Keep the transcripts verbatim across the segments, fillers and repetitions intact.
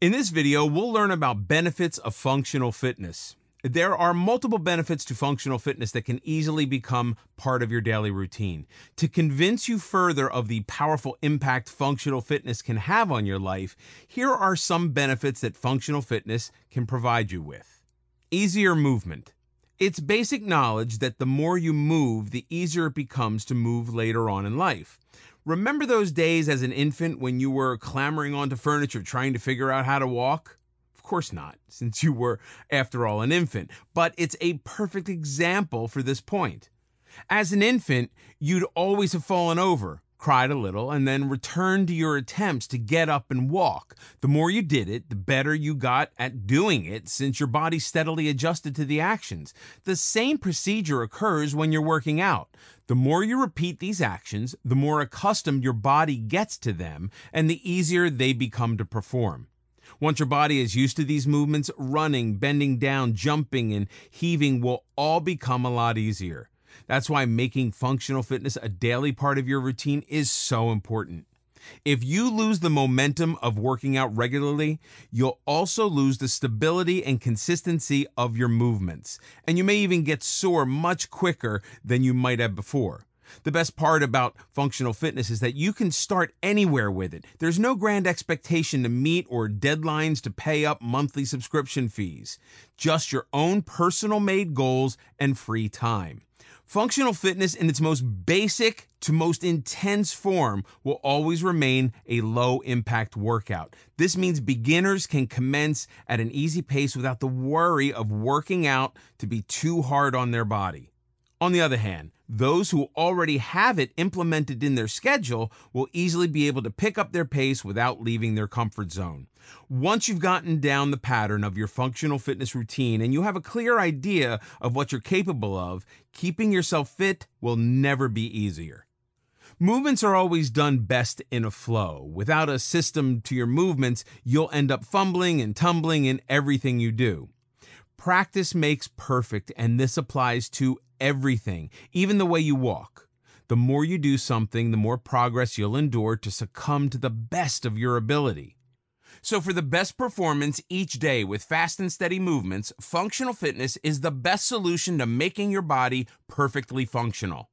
In this video, we'll learn about benefits of functional fitness. There are multiple benefits to functional fitness that can easily become part of your daily routine. To convince you further of the powerful impact functional fitness can have on your life, here are some benefits that functional fitness can provide you with. Easier movement. It's basic knowledge that the more you move, the easier it becomes to move later on in life. Remember those days as an infant when you were clambering onto furniture trying to figure out how to walk? Of course not, since you were, after all, an infant. But it's a perfect example for this point. As an infant, you'd always have fallen over, cried a little, and then returned to your attempts to get up and walk. The more you did it, the better you got at doing it, since your body steadily adjusted to the actions. The same procedure occurs when you're working out. The more you repeat these actions, the more accustomed your body gets to them, and the easier they become to perform. Once your body is used to these movements, running, bending down, jumping, and heaving will all become a lot easier. That's why making functional fitness a daily part of your routine is so important. If you lose the momentum of working out regularly, you'll also lose the stability and consistency of your movements, and you may even get sore much quicker than you might have before. The best part about functional fitness is that you can start anywhere with it. There's no grand expectation to meet or deadlines to pay up monthly subscription fees. Just your own personal made goals and free time. Functional fitness in its most basic to most intense form will always remain a low-impact workout. This means beginners can commence at an easy pace without the worry of working out to be too hard on their body. On the other hand, those who already have it implemented in their schedule will easily be able to pick up their pace without leaving their comfort zone. Once you've gotten down the pattern of your functional fitness routine and you have a clear idea of what you're capable of, keeping yourself fit will never be easier. Movements are always done best in a flow. Without a system to your movements, you'll end up fumbling and tumbling in everything you do. Practice makes perfect, and this applies to everything, even the way you walk. The more you do something, the more progress you'll endure to succumb to the best of your ability. So for the best performance each day with fast and steady movements, functional fitness is the best solution to making your body perfectly functional.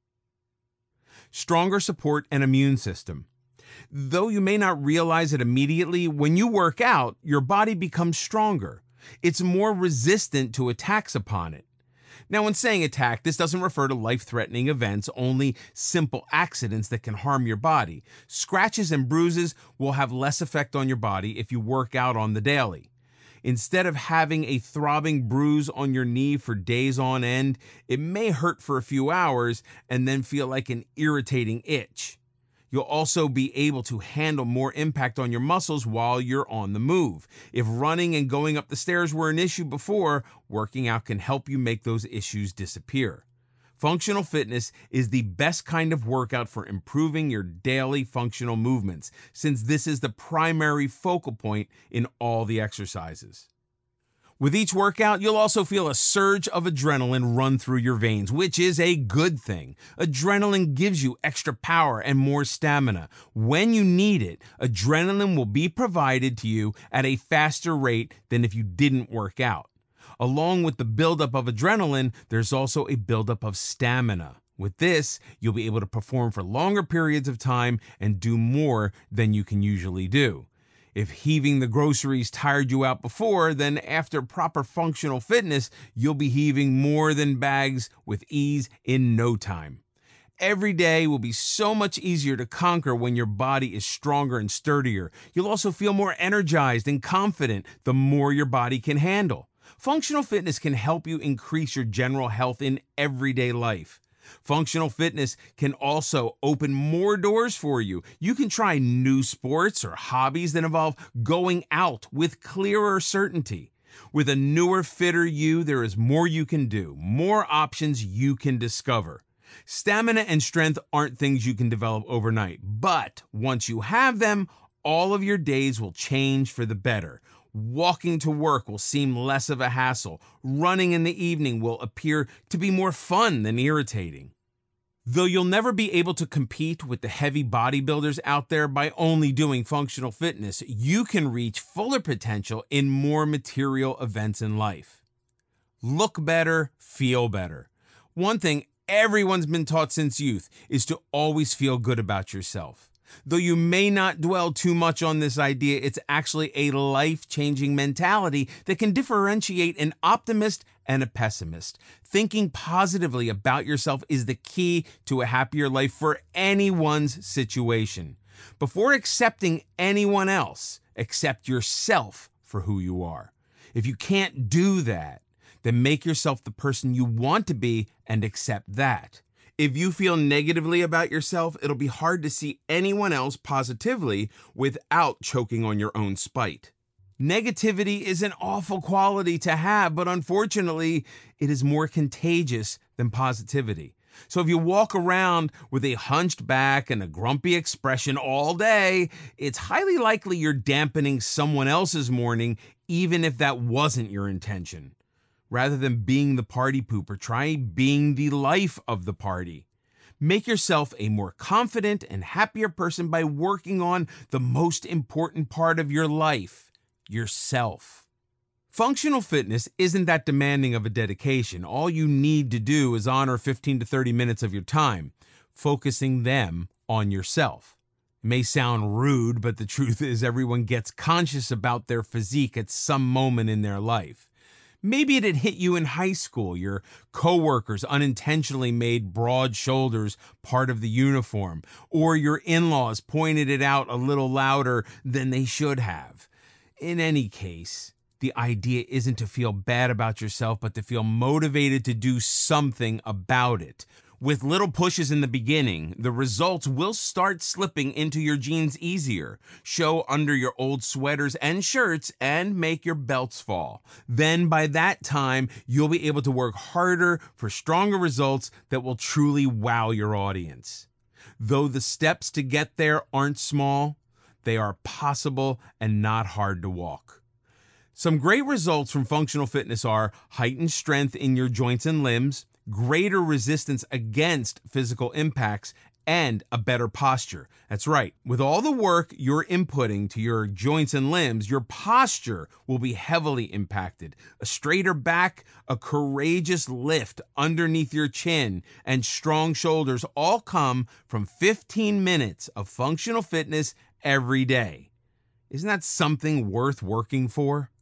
Stronger support and immune system. Though you may not realize it immediately, when you work out, your body becomes stronger. It's more resistant to attacks upon it. Now, when saying attack, this doesn't refer to life-threatening events, only simple accidents that can harm your body. Scratches and bruises will have less effect on your body if you work out on the daily. Instead of having a throbbing bruise on your knee for days on end, it may hurt for a few hours and then feel like an irritating itch. You'll also be able to handle more impact on your muscles while you're on the move. If running and going up the stairs were an issue before, working out can help you make those issues disappear. Functional fitness is the best kind of workout for improving your daily functional movements, since this is the primary focal point in all the exercises. With each workout, you'll also feel a surge of adrenaline run through your veins, which is a good thing. Adrenaline gives you extra power and more stamina. When you need it, adrenaline will be provided to you at a faster rate than if you didn't work out. Along with the buildup of adrenaline, there's also a buildup of stamina. With this, you'll be able to perform for longer periods of time and do more than you can usually do. If heaving the groceries tired you out before, then after proper functional fitness, you'll be heaving more than bags with ease in no time. Every day will be so much easier to conquer when your body is stronger and sturdier. You'll also feel more energized and confident the more your body can handle. Functional fitness can help you increase your general health in everyday life. Functional fitness can also open more doors for you. You can try new sports or hobbies that involve going out with clearer certainty. With a newer, fitter you, there is more you can do, more options you can discover. Stamina and strength aren't things you can develop overnight, but once you have them, all of your days will change for the better. Walking to work will seem less of a hassle. Running in the evening will appear to be more fun than irritating. Though you'll never be able to compete with the heavy bodybuilders out there by only doing functional fitness, you can reach fuller potential in more material events in life. Look better, feel better. One thing everyone's been taught since youth is to always feel good about yourself. Though you may not dwell too much on this idea, it's actually a life-changing mentality that can differentiate an optimist and a pessimist. Thinking positively about yourself is the key to a happier life for anyone's situation. Before accepting anyone else, accept yourself for who you are. If you can't do that, then make yourself the person you want to be and accept that. If you feel negatively about yourself, it'll be hard to see anyone else positively without choking on your own spite. Negativity is an awful quality to have, but unfortunately, it is more contagious than positivity. So if you walk around with a hunched back and a grumpy expression all day, it's highly likely you're dampening someone else's morning, even if that wasn't your intention. Rather than being the party pooper, try being the life of the party. Make yourself a more confident and happier person by working on the most important part of your life, yourself. Functional fitness isn't that demanding of a dedication. All you need to do is honor fifteen to thirty minutes of your time, focusing them on yourself. It may sound rude, but the truth is everyone gets conscious about their physique at some moment in their life. Maybe it had hit you in high school. Your coworkers unintentionally made broad shoulders part of the uniform, or your in-laws pointed it out a little louder than they should have. In any case, the idea isn't to feel bad about yourself, but to feel motivated to do something about it. With little pushes in the beginning, the results will start slipping into your jeans easier, show under your old sweaters and shirts, and make your belts fall. Then by that time, you'll be able to work harder for stronger results that will truly wow your audience. Though the steps to get there aren't small, they are possible and not hard to walk. Some great results from functional fitness are heightened strength in your joints and limbs, greater resistance against physical impacts, and a better posture. That's right. With all the work you're inputting to your joints and limbs, your posture will be heavily impacted. A straighter back, a courageous lift underneath your chin, and strong shoulders all come from fifteen minutes of functional fitness every day. Isn't that something worth working for?